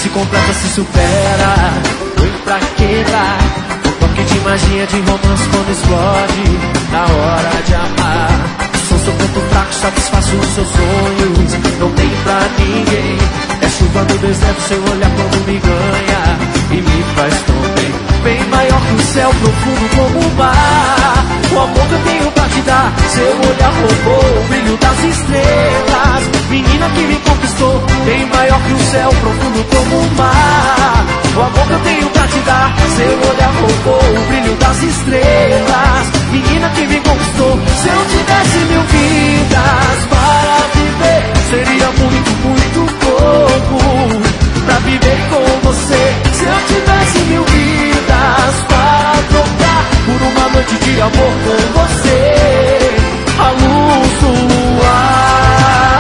se completa, se supera. Foi pra quebrar o toque de magia de romance quando explode na hora de amar. Sou seu ponto fraco, satisfaço os seus sonhos, não tem pra ninguém. É chuva no deserto, seu olhar quando me ganha e me faz tão bem. Bem maior que o céu, profundo como o mar. O amor que eu tenho pra te dar, seu olhar roubou o brilho das estrelas. Menina que me conquistou, bem maior que o céu, profundo como o mar. O amor que eu tenho pra te dar, seu olhar roubou o brilho das estrelas. Menina que me conquistou, se eu tivesse 1000 vidas para viver, seria muito, muito pouco pra viver com você. Se eu tivesse 1000 vidas para trocar por uma noite de amor com você, a luz do luar.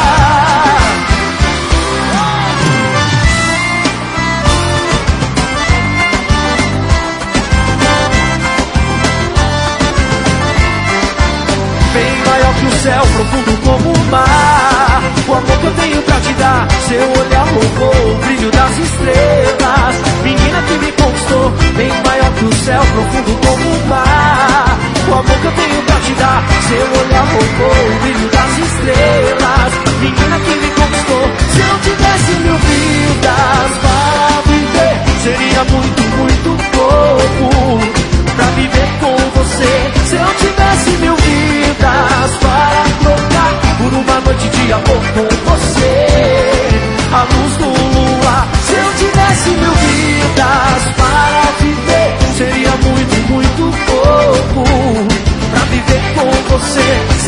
Bem maior que o céu, profundo como o mar. O amor que eu tenho pra te dar, seu olhar roubou o brilho das estrelas. Menina que me conquistou, bem maior que o céu, profundo como o mar. O amor que eu tenho pra te dar, seu olhar roubou o brilho das estrelas. Menina que me conquistou, se eu tivesse 1000 vidas para viver, seria muito, muito pouco pra viver com você. Se eu tivesse 1000 vidas para trocar por uma noite de amor com você, a luz do luar. Se eu tivesse 1000 vidas para viver, seria muito, muito pouco pra viver com você.